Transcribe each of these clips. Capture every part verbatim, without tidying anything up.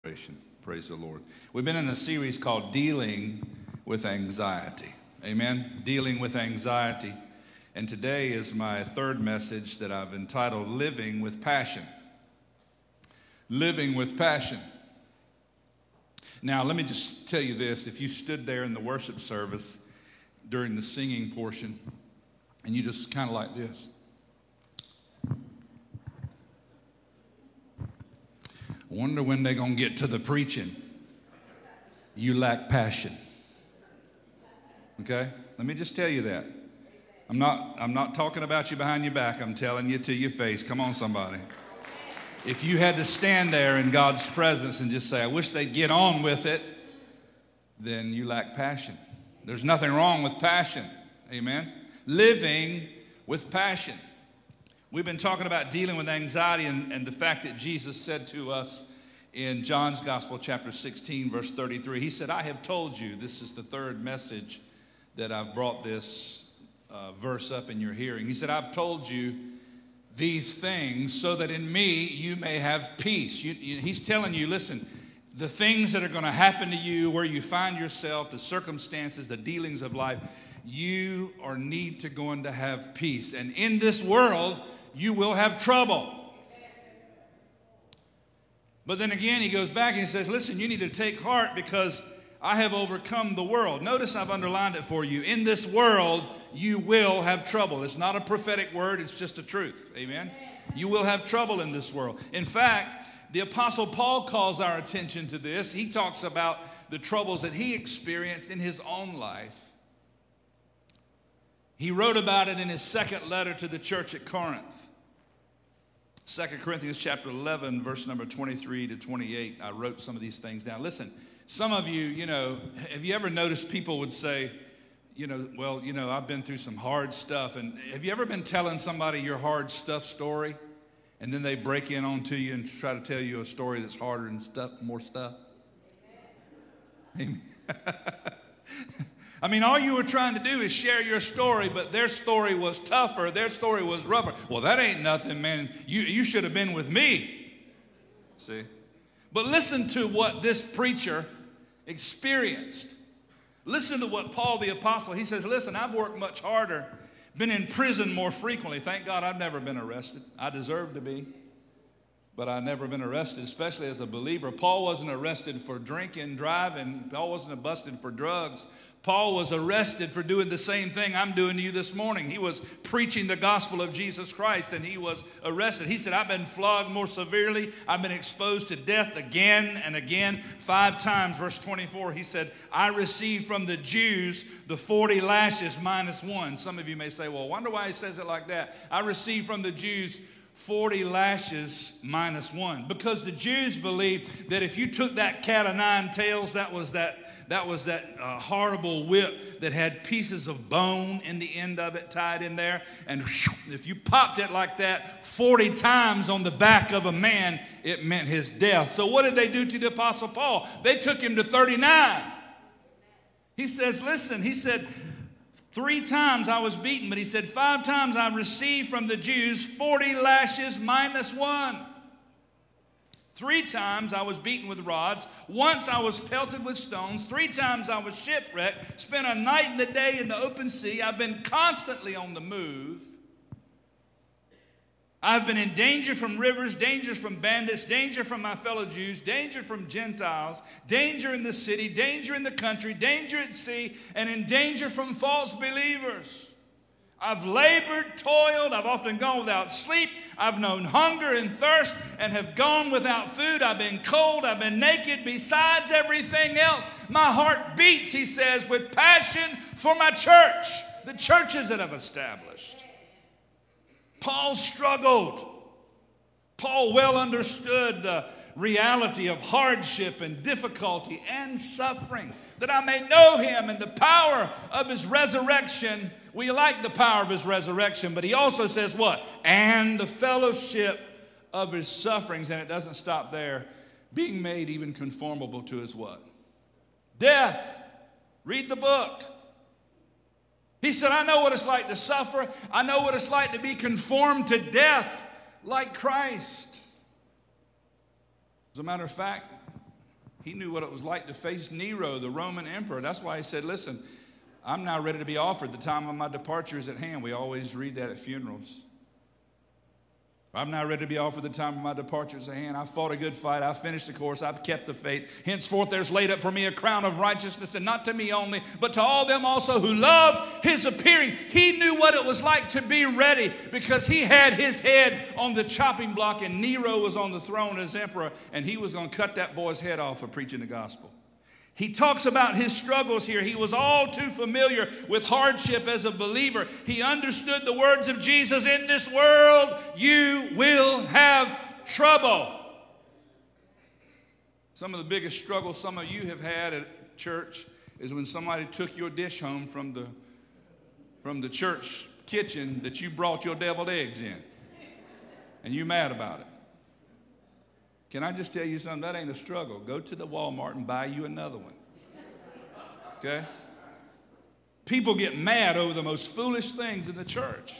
Praise the Lord. We've been in a series called Dealing with Anxiety. Amen? Dealing with Anxiety. And today is my third message that I've entitled Living with Passion. Living with Passion. Now, let me just tell you this. If you stood there in the worship service during the singing portion and you just kind of like this, wonder when they're going to get to the preaching. You lack passion. Okay? Let me just tell you that. I'm not, I'm not talking about you behind your back. I'm telling you to your face. Come on, somebody. If you had to stand there in God's presence and just say, I wish they'd get on with it, then you lack passion. There's nothing wrong with passion. Amen? Living with passion. We've been talking about dealing with anxiety and, and the fact that Jesus said to us in John's Gospel, chapter sixteen, verse thirty-three, he said, I have told you, this is the third message that I've brought this uh, verse up in your hearing. He said, I've told you these things so that in me you may have peace. You, you, he's telling you, listen, the things that are going to happen to you, where you find yourself, the circumstances, the dealings of life, you are need to going to have peace. And in this world, you will have trouble. But then again, he goes back and he says, listen, you need to take heart because I have overcome the world. Notice I've underlined it for you. In this world, you will have trouble. It's not a prophetic word. It's just a truth. Amen? You will have trouble in this world. In fact, the Apostle Paul calls our attention to this. He talks about the troubles that he experienced in his own life. He wrote about it in his second letter to the church at Corinth. Second Corinthians chapter eleven, verse number twenty-three to twenty-eight. I wrote some of these things down. Listen, some of you, you know, have you ever noticed people would say, you know, well, you know, I've been through some hard stuff. And have you ever been telling somebody your hard stuff story? And then they break in onto you and try to tell you a story that's harder and stuff, more stuff? Amen. I mean, all you were trying to do is share your story, but their story was tougher. Their story was rougher. Well, that ain't nothing, man. You, you should have been with me. See? But listen to what this preacher experienced. Listen to what Paul the Apostle, he says, listen, I've worked much harder, been in prison more frequently. Thank God I've never been arrested. I deserve to be. But I've never been arrested, especially as a believer. Paul wasn't arrested for drinking, driving. Paul wasn't busted for drugs. Paul was arrested for doing the same thing I'm doing to you this morning. He was preaching the gospel of Jesus Christ, and he was arrested. He said, I've been flogged more severely. I've been exposed to death again and again, five times. Verse twenty-four, he said, I received from the Jews the forty lashes minus one. Some of you may say, well, I wonder why he says it like that. I received from the Jews forty lashes minus one. Because the Jews believed that if you took that cat of nine tails, that was that, that, was that uh, horrible whip that had pieces of bone in the end of it tied in there. And whew, if you popped it like that forty times on the back of a man, it meant his death. So what did they do to the Apostle Paul? They took him to thirty-nine. He says, listen, he said, Three times I was beaten, but he said, five times I received from the Jews forty lashes minus one. Three times I was beaten with rods. Once I was pelted with stones. Three times I was shipwrecked. Spent a night and a day in the open sea. I've been constantly on the move. I've been in danger from rivers, danger from bandits, danger from my fellow Jews, danger from Gentiles, danger in the city, danger in the country, danger at sea, and in danger from false believers. I've labored, toiled, I've often gone without sleep, I've known hunger and thirst, and have gone without food. I've been cold, I've been naked. Besides everything else, my heart beats, he says, with passion for my church, the churches that I've established. Paul struggled. Paul well understood the reality of hardship and difficulty and suffering, that I may know him and the power of his resurrection. We like the power of his resurrection, but he also says what? And the fellowship of his sufferings. And it doesn't stop there. Being made even conformable to his what? Death. Read the book. He said, I know what it's like to suffer. I know what it's like to be conformed to death like Christ. As a matter of fact, He knew what it was like to face Nero, the Roman emperor. That's why he said, listen, I'm now ready to be offered. The time of my departure is at hand. We always read that at funerals. I'm now ready to be offered. The time of my departure is at hand. I fought a good fight. I finished the course. I've kept the faith. Henceforth there's laid up for me a crown of righteousness, and not to me only, but to all them also who love his appearing. He knew what it was like to be ready because he had his head on the chopping block, and Nero was on the throne as emperor, and he was going to cut that boy's head off for preaching the gospel. He talks about his struggles here. He was all too familiar with hardship as a believer. He understood the words of Jesus, in this world you will have trouble. Some of the biggest struggles some of you have had at church is when somebody took your dish home from the, from the church kitchen that you brought your deviled eggs in. And you're mad about it. Can I just tell you something? That ain't a struggle. Go to the Walmart and buy you another one. Okay? People get mad over the most foolish things in the church.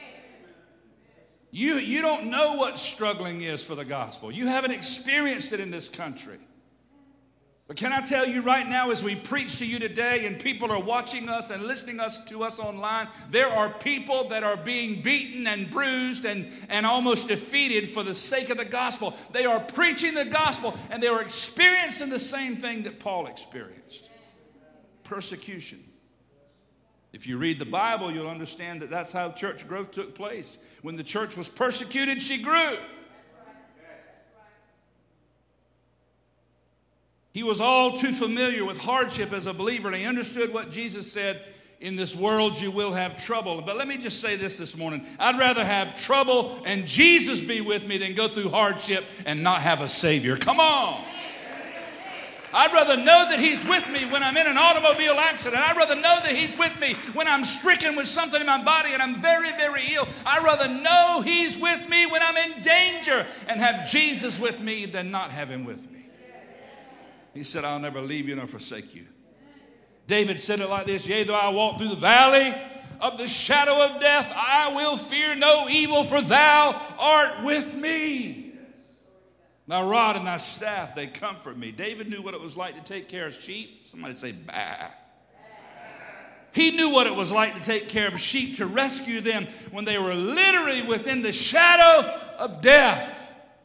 You, you don't know what struggling is for the gospel. You haven't experienced it in this country. But can I tell you right now, as we preach to you today and people are watching us and listening us to us online, there are people that are being beaten and bruised and, and almost defeated for the sake of the gospel. They are preaching the gospel and they are experiencing the same thing that Paul experienced. Persecution. If you read the Bible, you'll understand that that's how church growth took place. When the church was persecuted, she grew. He was all too familiar with hardship as a believer, and he understood what Jesus said, in this world you will have trouble. But let me just say this this morning. I'd rather have trouble and Jesus be with me than go through hardship and not have a Savior. Come on. I'd rather know that he's with me when I'm in an automobile accident. I'd rather know that he's with me when I'm stricken with something in my body and I'm very, very ill. I'd rather know he's with me when I'm in danger and have Jesus with me than not have him with me. He said, I'll never leave you nor forsake you. David said it like this, yea, though I walk through the valley of the shadow of death, I will fear no evil, for thou art with me. Thy rod and thy staff, they comfort me. David knew what it was like to take care of sheep. Somebody say, bah. He knew what it was like to take care of sheep, to rescue them when they were literally within the shadow of death.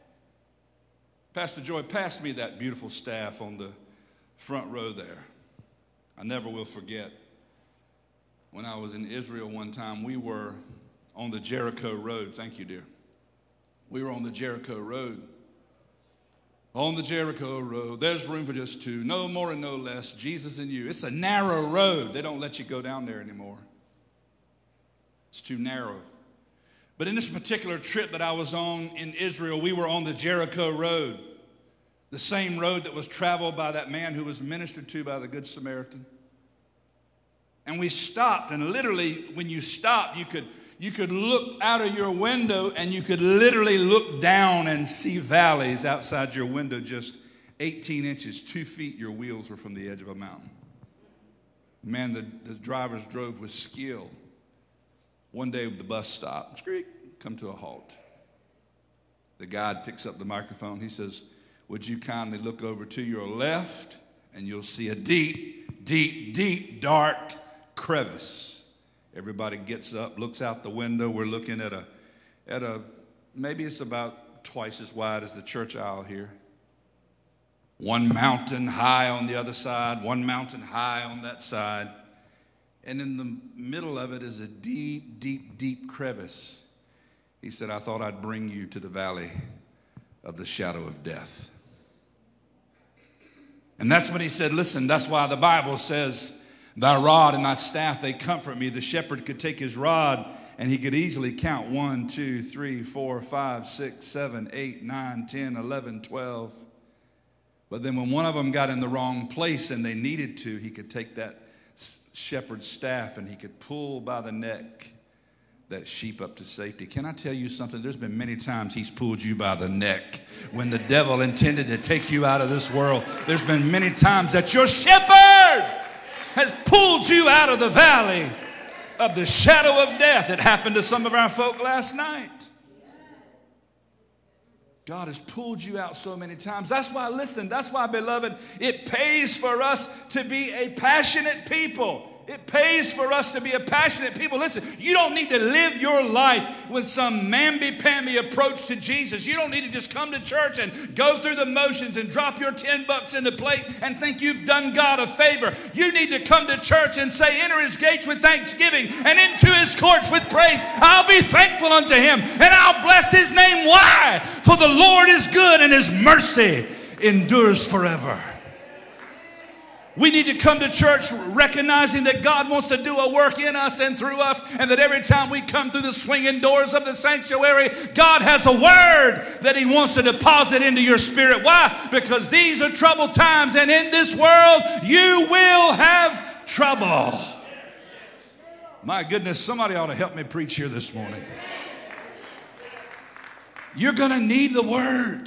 Pastor Joy passed me that beautiful staff on the front row there. I never will forget. When I was in Israel one time, we were on the Jericho Road. Thank you, dear. We were on the Jericho Road. On the Jericho Road, there's room for just two, no more and no less, Jesus and you. It's a narrow road. They don't let you go down there anymore. It's too narrow. But in this particular trip that I was on in Israel, we were on the Jericho Road, the same road that was traveled by that man who was ministered to by the Good Samaritan. And we stopped, and literally when you stopped, you could, you could look out of your window and you could literally look down and see valleys outside your window, just eighteen inches, two feet, your wheels were from the edge of a mountain. Man, the, the drivers drove with skill. One day the bus stopped, screek, come to a halt. The guide picks up the microphone. He says, would you kindly look over to your left and you'll see a deep, deep, deep, dark crevice. Everybody gets up, looks out the window. We're looking at a, at a, maybe it's about twice as wide as the church aisle here. One mountain high on the other side, one mountain high on that side. And in the middle of it is a deep, deep, deep crevice. He said, I thought I'd bring you to the valley of the shadow of death. And that's when he said, listen, that's why the Bible says, thy rod and thy staff, they comfort me. The shepherd could take his rod and he could easily count one, two, three, four, five, six, seven, eight, nine, ten, eleven, twelve. But then when one of them got in the wrong place and they needed to, he could take that shepherd's staff and he could pull by the neck that sheep up to safety. Can I tell you something? There's been many times he's pulled you by the neck when the devil intended to take you out of this world. There's been many times that your shepherd has pulled you out of the valley of the shadow of death. It happened to some of our folk last night. God has pulled you out so many times. That's why, listen, that's why, beloved, it pays for us to be a passionate people. It pays for us to be a passionate people. Listen, you don't need to live your life with some mamby-pamby approach to Jesus. You don't need to just come to church and go through the motions and drop your ten bucks in the plate and think you've done God a favor. You need to come to church and say, enter his gates with thanksgiving and into his courts with praise. I'll be thankful unto him and I'll bless his name. Why? For the Lord is good and his mercy endures forever. We need to come to church recognizing that God wants to do a work in us and through us, and that every time we come through the swinging doors of the sanctuary, God has a word that he wants to deposit into your spirit. Why? Because these are troubled times, and in this world you will have trouble. My goodness, somebody ought to help me preach here this morning. You're going to need the word.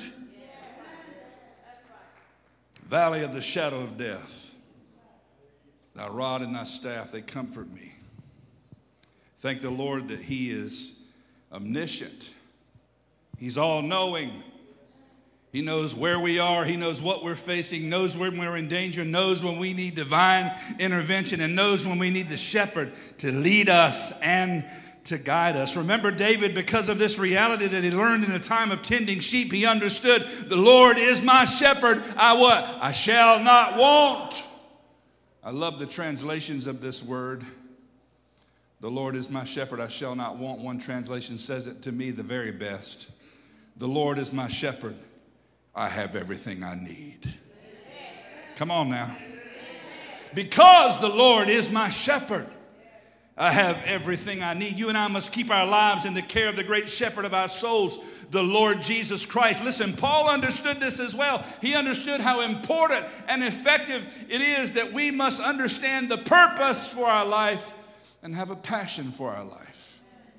Valley of the shadow of death. Thy rod and thy staff, they comfort me. Thank the Lord that he is omniscient. He's all-knowing. He knows where we are. He knows what we're facing, knows when we're in danger, knows when we need divine intervention, and knows when we need the shepherd to lead us and to guide us. Remember David, because of this reality that he learned in a time of tending sheep, he understood, the Lord is my shepherd. I what? I shall not want. I love the translations of this word. The Lord is my shepherd, I shall not want. One translation says it to me the very best. The Lord is my shepherd, I have everything I need. Come on now. Because the Lord is my shepherd, I have everything I need. You and I must keep our lives in the care of the great shepherd of our souls, the Lord Jesus Christ. Listen, Paul understood this as well. He understood how important and effective it is that we must understand the purpose for our life and have a passion for our life.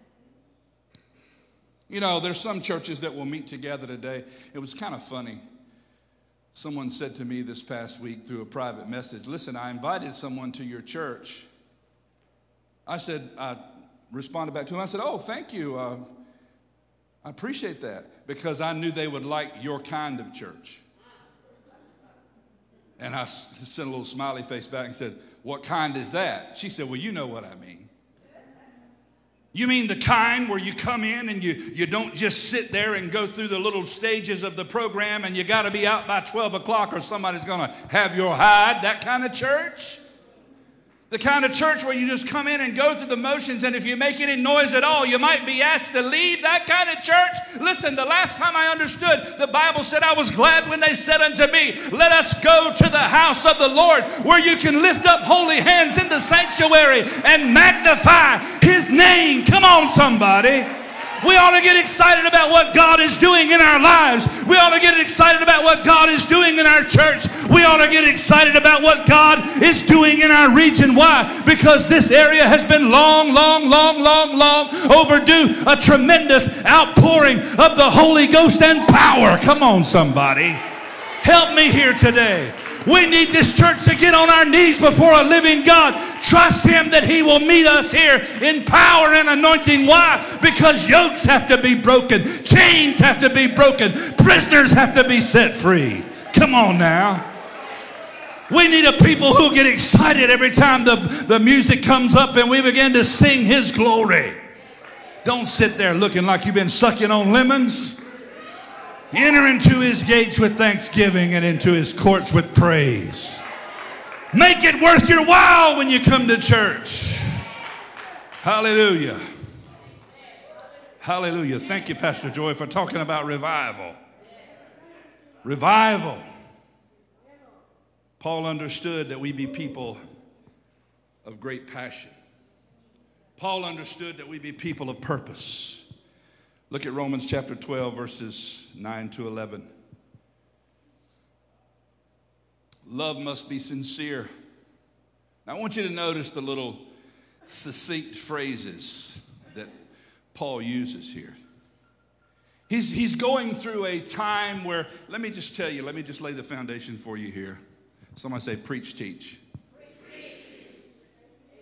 You know, there's some churches that will meet together today. It was kind of funny. Someone said to me this past week through a private message, listen, I invited someone to your church. I said, I responded back to him. I said, oh, thank you. Uh, I appreciate that, because I knew they would like your kind of church. And I sent a little smiley face back and said, what kind is that? She said, well, you know what I mean. You mean the kind where you come in and you, you don't just sit there and go through the little stages of the program and you got to be out by twelve o'clock or somebody's going to have your hide, that kind of church? The kind of church where you just come in and go through the motions, and if you make any noise at all, you might be asked to leave. That kind of church. Listen, the last time I understood, the Bible said, I was glad when they said unto me, let us go to the house of the Lord, where you can lift up holy hands in the sanctuary and magnify his name. Come on, somebody. We ought to get excited about what God is doing in our lives. We ought to get excited about what God is doing in our church. We ought to get excited about what God is doing in our region. Why? Because this area has been long, long, long, long, long overdue a tremendous outpouring of the Holy Ghost and power. Come on, somebody. Help me here today. We need this church to get on our knees before a living God. Trust him that he will meet us here in power and anointing. Why? Because yokes have to be broken. Chains have to be broken. Prisoners have to be set free. Come on now. We need a people who get excited every time the, the music comes up and we begin to sing his glory. Don't sit there looking like you've been sucking on lemons. Enter into his gates with thanksgiving and into his courts with praise. Make it worth your while when you come to church. Hallelujah. Hallelujah. Thank you, Pastor Joy, for talking about revival. Revival. Paul understood that we be people of great passion. Paul understood that we be people of purpose. Look at Romans chapter twelve, verses nine to eleven. Love must be sincere. Now, I want you to notice the little succinct phrases that Paul uses here. He's, he's going through a time where, let me just tell you, let me just lay the foundation for you here. Somebody say, preach, teach.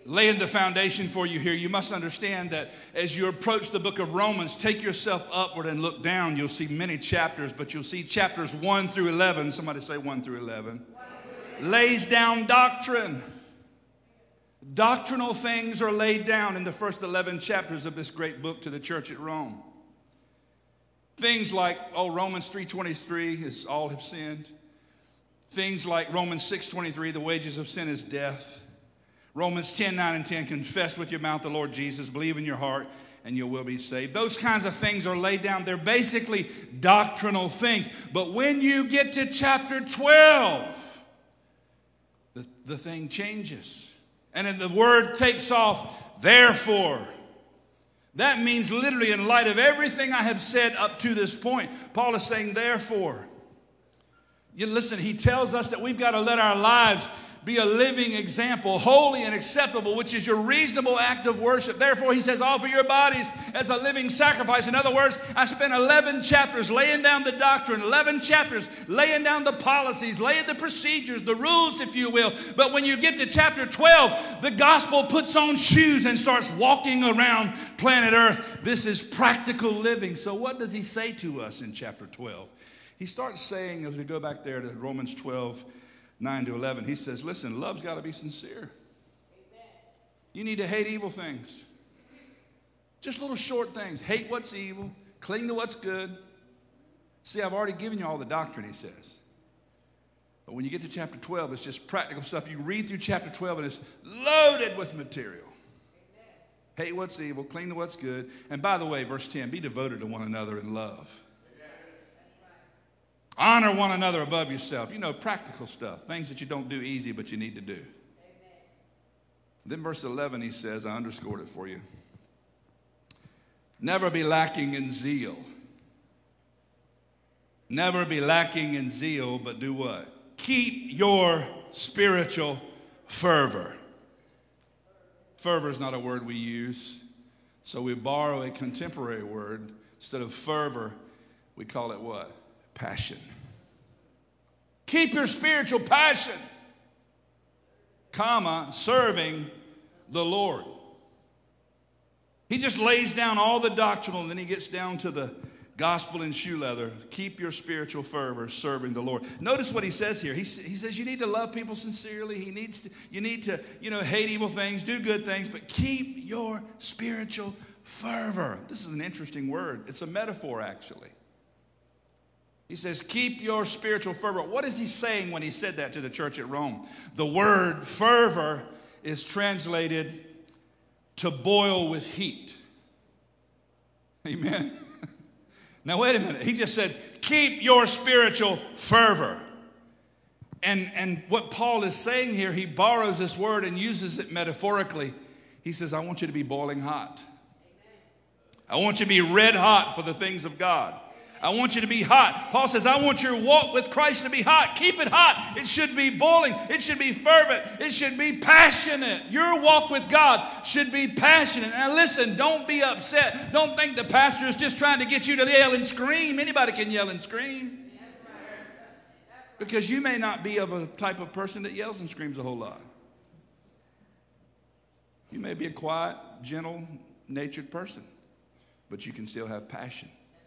Laying the foundation for you here, you must understand that as you approach the book of Romans, take yourself upward and look down. You'll see many chapters, but you'll see chapters one through eleven. Somebody say one through eleven. Lays down doctrine. Doctrinal things are laid down in the first eleven chapters of this great book to the church at Rome. Things like, oh, Romans three twenty-three is all have sinned. Things like Romans six twenty-three, the wages of sin is death. Romans ten, nine and ten, confess with your mouth the Lord Jesus, believe in your heart, and you will be saved. Those kinds of things are laid down. They're basically doctrinal things. But when you get to chapter twelve, the, the thing changes. And then the word takes off, therefore. That means literally in light of everything I have said up to this point, Paul is saying, therefore. You listen, he tells us that we've got to let our lives be a living example, holy and acceptable, which is your reasonable act of worship. Therefore, he says, offer your bodies as a living sacrifice. In other words, I spent eleven chapters laying down the doctrine, eleven chapters laying down the policies, laying the procedures, the rules, if you will. But when you get to chapter twelve, the gospel puts on shoes and starts walking around planet Earth. This is practical living. So what does he say to us in chapter twelve? He starts saying, as we go back there to Romans twelve, nine to eleven, he says, listen, love's got to be sincere. Amen. You need to hate evil things. Just little short things. Hate what's evil. Cling to what's good. See, I've already given you all the doctrine, he says. But when you get to chapter twelve, it's just practical stuff. You read through chapter twelve and it's loaded with material. Amen. Hate what's evil. Cling to what's good. And by the way, verse ten, be devoted to one another in love. Honor one another above yourself. You know, practical stuff. Things that you don't do easy, but you need to do. Amen. Then verse eleven, he says, I underscored it for you. Never be lacking in zeal. Never be lacking in zeal, but do what? Keep your spiritual fervor. Fervor is not a word we use, so we borrow a contemporary word. Instead of fervor, we call it what? Passion. Keep your spiritual passion, comma, serving the Lord. He just lays down all the doctrinal, and then he gets down to the gospel in shoe leather. Keep your spiritual fervor, serving the Lord. Notice what he says here. He, he says you need to love people sincerely. He needs to, you need to, you know, hate evil things, do good things, but keep your spiritual fervor. This is an interesting word. It's a metaphor, actually. He says, keep your spiritual fervor. What is he saying when he said that to the church at Rome? The word fervor is translated to boil with heat. Amen. Now, wait a minute. He just said, keep your spiritual fervor. And, and what Paul is saying here, he borrows this word and uses it metaphorically. He says, I want you to be boiling hot. I want you to be red hot for the things of God. I want you to be hot. Paul says, I want your walk with Christ to be hot. Keep it hot. It should be boiling. It should be fervent. It should be passionate. Your walk with God should be passionate. Now listen, don't be upset. Don't think the pastor is just trying to get you to yell and scream. Anybody can yell and scream. Because you may not be of a type of person that yells and screams a whole lot. You may be a quiet, gentle, natured person, but you can still have passion.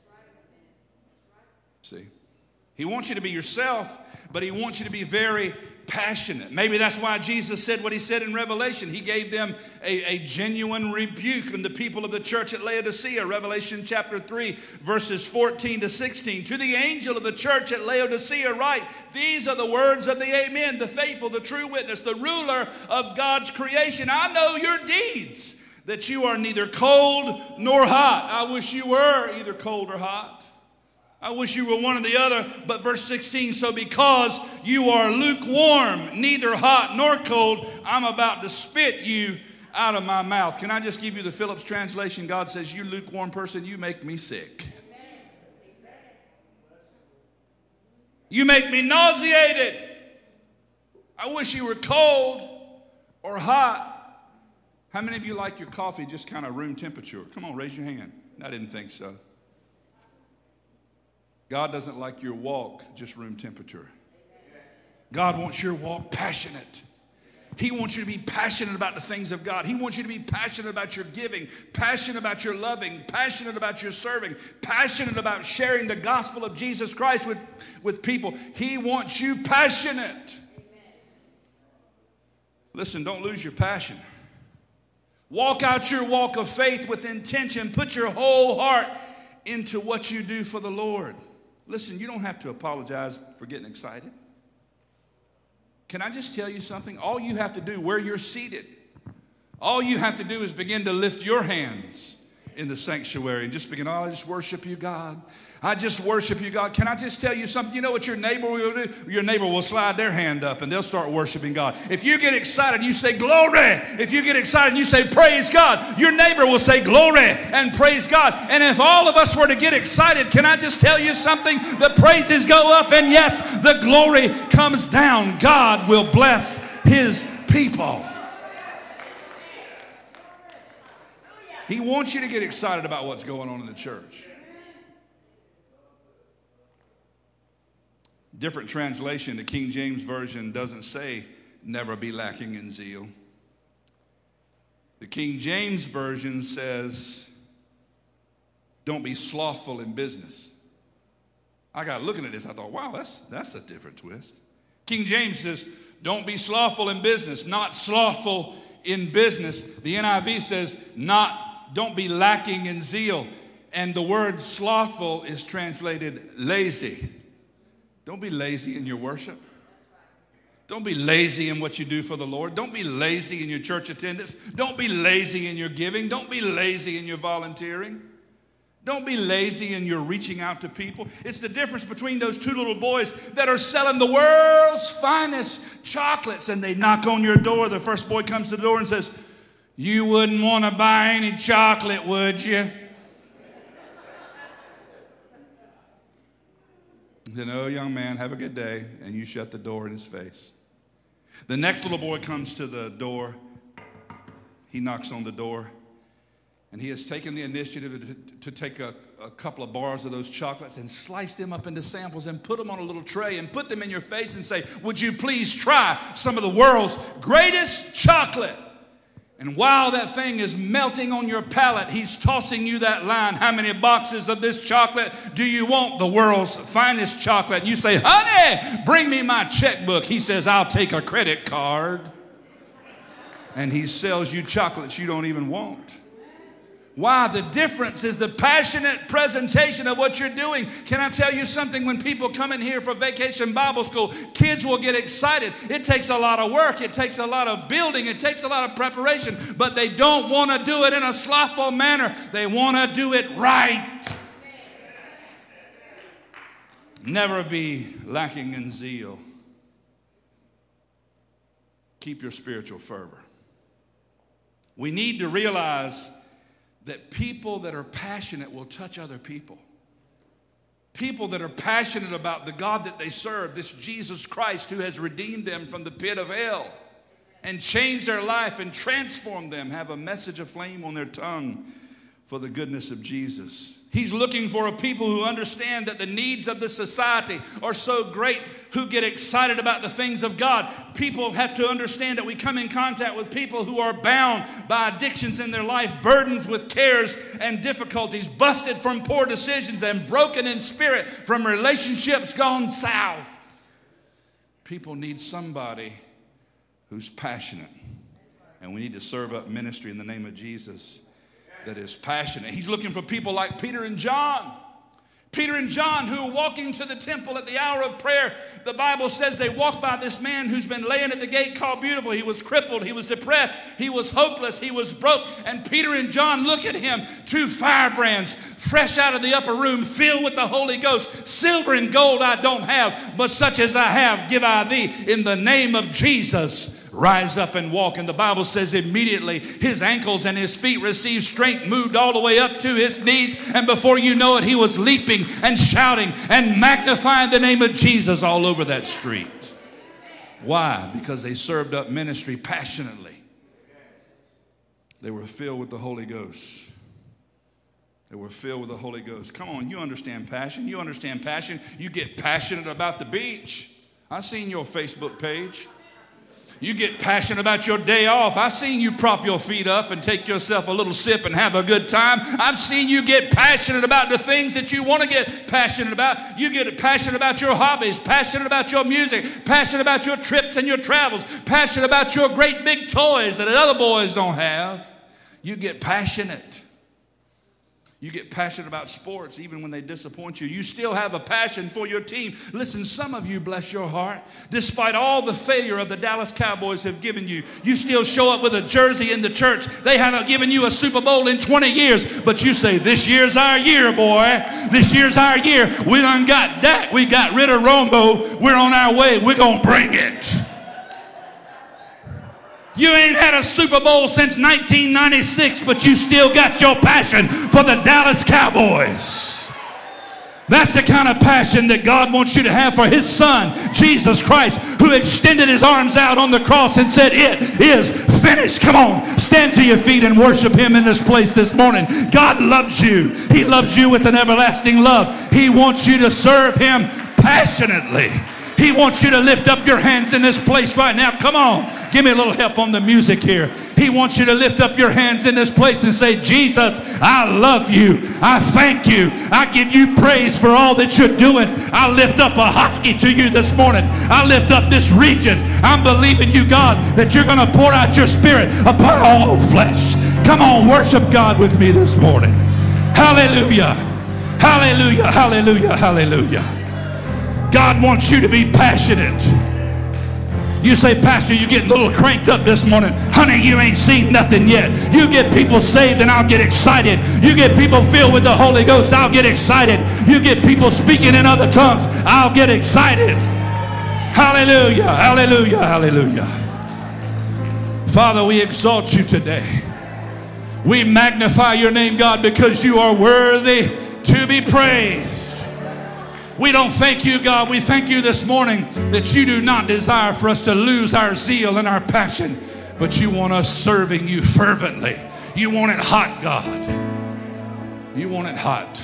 See, he wants you to be yourself, but he wants you to be very passionate. Maybe that's why Jesus said what he said in Revelation. He gave them a, a genuine rebuke in the people of the church at Laodicea. Revelation chapter three, verses fourteen to sixteen. To the angel of the church at Laodicea write, these are the words of the Amen, the faithful, the true witness, the ruler of God's creation. I know your deeds, that you are neither cold nor hot. I wish you were either cold or hot. I wish you were one or the other. But verse sixteen, so because you are lukewarm, neither hot nor cold, I'm about to spit you out of my mouth. Can I just give you the Phillips translation? God says, you lukewarm person, you make me sick. You make me nauseated. I wish you were cold or hot. How many of you like your coffee just kind of room temperature? Come on, raise your hand. I didn't think so. God doesn't like your walk just room temperature. God wants your walk passionate. He wants you to be passionate about the things of God. He wants you to be passionate about your giving, passionate about your loving, passionate about your serving, passionate about sharing the gospel of Jesus Christ with, with people. He wants you passionate. Listen, don't lose your passion. Walk out your walk of faith with intention. Put your whole heart into what you do for the Lord. Listen, you don't have to apologize for getting excited. Can I just tell you something? All you have to do where you're seated, all you have to do is begin to lift your hands in the sanctuary and just begin, oh, I just worship you, God. I just worship you, God. Can I just tell you something? You know what your neighbor will do? Your neighbor will slide their hand up and they'll start worshiping God. If you get excited, you say glory. If you get excited and you say praise God, your neighbor will say glory and praise God. And if all of us were to get excited, can I just tell you something? The praises go up and yes, the glory comes down. God will bless his people. He wants you to get excited about what's going on in the church. Different translation, the King James Version doesn't say never be lacking in zeal. The King James Version says don't be slothful in business. I got looking at this, I thought, wow, that's, that's a different twist. King James says don't be slothful in business, not slothful in business. The N I V says not, don't be lacking in zeal. And the word slothful is translated lazy. Don't be lazy in your worship. Don't be lazy in what you do for the Lord. Don't be lazy in your church attendance. Don't be lazy in your giving. Don't be lazy in your volunteering. Don't be lazy in your reaching out to people. It's the difference between those two little boys that are selling the world's finest chocolates and they knock on your door. The first boy comes to the door and says, you wouldn't want to buy any chocolate, would you? Then, oh, young man, have a good day. And you shut the door in his face. The next little boy comes to the door. He knocks on the door. And he has taken the initiative to, to take a, a couple of bars of those chocolates and slice them up into samples and put them on a little tray and put them in your face and say, would you please try some of the world's greatest chocolate? And while that thing is melting on your palate, he's tossing you that line. How many boxes of this chocolate do you want? The world's finest chocolate. And you say, honey, bring me my checkbook. He says, I'll take a credit card. And he sells you chocolates you don't even want. Why? The difference is the passionate presentation of what you're doing. Can I tell you something? When people come in here for Vacation Bible School, kids will get excited. It takes a lot of work. It takes a lot of building. It takes a lot of preparation. But they don't want to do it in a slothful manner. They want to do it right. Never be lacking in zeal. Keep your spiritual fervor. We need to realize that people that are passionate will touch other people. People that are passionate about the God that they serve, this Jesus Christ who has redeemed them from the pit of hell and changed their life and transformed them, have a message aflame on their tongue for the goodness of Jesus. He's looking for a people who understand that the needs of the society are so great, who get excited about the things of God. People have to understand that we come in contact with people who are bound by addictions in their life, burdened with cares and difficulties, busted from poor decisions, and broken in spirit from relationships gone south. People need somebody who's passionate. And we need to serve up ministry in the name of Jesus that is passionate. He's looking for people like Peter and John. Peter and John, who were walking to the temple at the hour of prayer. The Bible says they walked by this man who's been laying at the gate called Beautiful. He was crippled. He was depressed. He was hopeless. He was broke. And Peter and John look at him, two firebrands, fresh out of the upper room, filled with the Holy Ghost. Silver and gold I don't have, but such as I have give I thee. In the name of Jesus, rise up and walk. And the Bible says immediately his ankles and his feet received strength, moved all the way up to his knees. And before you know it, he was leaping and shouting and magnifying the name of Jesus all over that street. Why? Because they served up ministry passionately. They were filled with the Holy Ghost. They were filled with the Holy Ghost. Come on, you understand passion. You understand passion. You get passionate about the beach. I seen your Facebook page. You get passionate about your day off. I've seen you prop your feet up and take yourself a little sip and have a good time. I've seen you get passionate about the things that you want to get passionate about. You get passionate about your hobbies, passionate about your music, passionate about your trips and your travels, passionate about your great big toys that other boys don't have. You get passionate. You get passionate about sports even when they disappoint you. You still have a passion for your team. Listen, some of you, bless your heart, despite all the failure of the Dallas Cowboys have given you, you still show up with a jersey in the church. They haven't given you a Super Bowl in twenty years, but you say, this year's our year, boy. This year's our year. We done got Dak. We got rid of Romo. We're on our way. We're going to bring it. You ain't had a Super Bowl since nineteen ninety-six, but you still got your passion for the Dallas Cowboys. That's the kind of passion that God wants you to have for his son, Jesus Christ, who extended his arms out on the cross and said, it is finished. Come on, stand to your feet and worship him in this place this morning. God loves you. He loves you with an everlasting love. He wants you to serve him passionately. He wants you to lift up your hands in this place right now. Come on. Give me a little help on the music here. He wants you to lift up your hands in this place and say, Jesus, I love you. I thank you. I give you praise for all that you're doing. I lift up a husky to you this morning. I lift up this region. I'm believing you, God, that you're going to pour out your spirit upon all flesh. Come on, worship God with me this morning. Hallelujah. Hallelujah. Hallelujah. Hallelujah. God wants you to be passionate. You say, Pastor, you get a little cranked up this morning. Honey, you ain't seen nothing yet. You get people saved and I'll get excited. You get people filled with the Holy Ghost, I'll get excited. You get people speaking in other tongues, I'll get excited. Hallelujah, hallelujah, hallelujah. Father, we exalt you today. We magnify your name, God, because you are worthy to be praised. We don't thank you, God. We thank you this morning that you do not desire for us to lose our zeal and our passion, but you want us serving you fervently. You want it hot, God. You want it hot.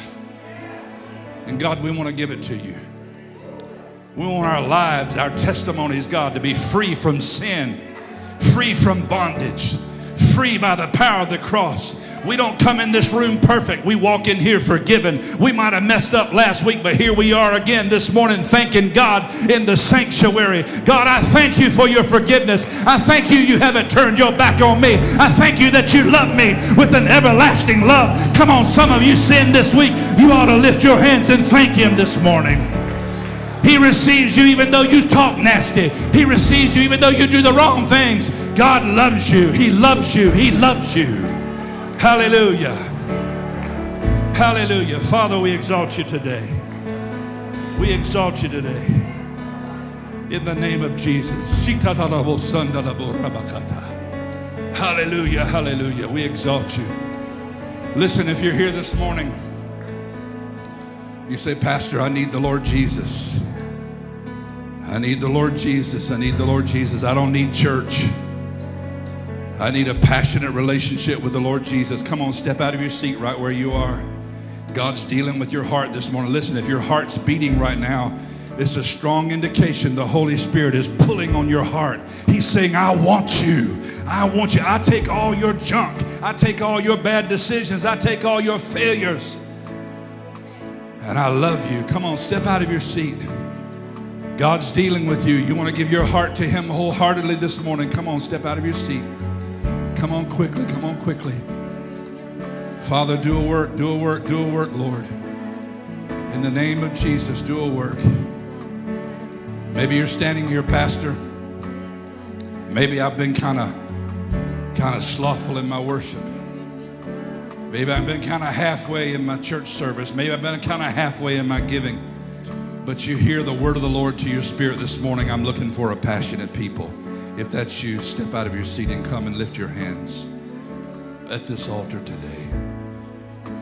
And God, we want to give it to you. We want our lives, our testimonies, God, to be free from sin, free from bondage, free by the power of the cross. We don't come in this room perfect. We walk in here forgiven. We might have messed up last week, but here we are again this morning thanking God in the sanctuary. God, I thank you for your forgiveness. I thank you you haven't turned your back on me. I thank you that you love me with an everlasting love. Come on, some of you sinned this week. You ought to lift your hands and thank him this morning. He receives you even though you talk nasty. He receives you even though you do the wrong things. God loves you. He loves you. He loves you. Hallelujah. Hallelujah. Father, we exalt you today. We exalt you today. In the name of Jesus. Hallelujah. Hallelujah. We exalt you. Listen, if you're here this morning, you say, Pastor, I need the Lord Jesus. I need the Lord Jesus. I need the Lord Jesus. I don't need church. I need a passionate relationship with the Lord Jesus. Come on, step out of your seat right where you are. God's dealing with your heart this morning. Listen, if your heart's beating right now, it's a strong indication the Holy Spirit is pulling on your heart. He's saying, I want you. I want you. I take all your junk. I take all your bad decisions. I take all your failures. And I love you. Come on, step out of your seat. God's dealing with you. You want to give your heart to him wholeheartedly this morning. Come on, step out of your seat. Come on quickly, come on quickly. Father, do a work, do a work, do a work, Lord. In the name of Jesus, do a work. Maybe you're standing here, Pastor. Maybe I've been kind of kind of slothful in my worship. Maybe I've been kind of halfway in my church service. Maybe I've been kind of halfway in my giving. But you hear the word of the Lord to your spirit this morning. I'm looking for a passionate people. If that's you, step out of your seat and come and lift your hands at this altar today.